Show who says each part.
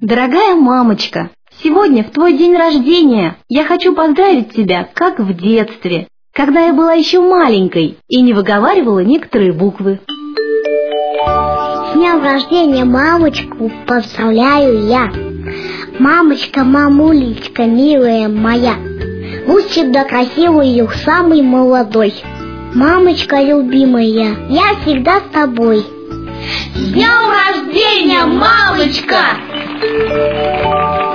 Speaker 1: Дорогая мамочка, сегодня в твой день рождения. Я хочу поздравить тебя, как в детстве, когда я была еще маленькой и не выговаривала некоторые буквы.
Speaker 2: С днем рождения мамочку поздравляю я. Мамочка, мамулечка, милая моя, будь всегда красивой, самый молодой. Мамочка любимая, я всегда с тобой.
Speaker 3: С днем рождения, мамочка!